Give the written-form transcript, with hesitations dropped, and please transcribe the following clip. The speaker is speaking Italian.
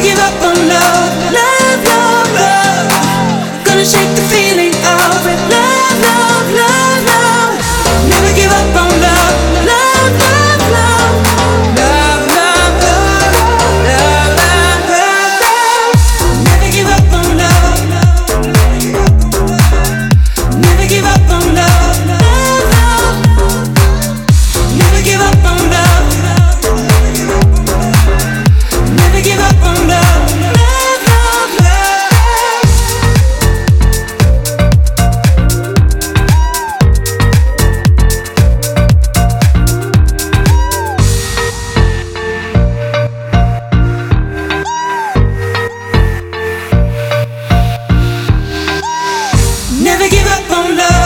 give up on love, love, love, love. Gonna shake the feeling of it. Love, love, love, love. Never give up on love, love, love, love. Love, love, love, love, love, love. Never give up on love. Never give up on love, love, love. Never give up on love. Never give up on love, love, love, love. Never give up on love.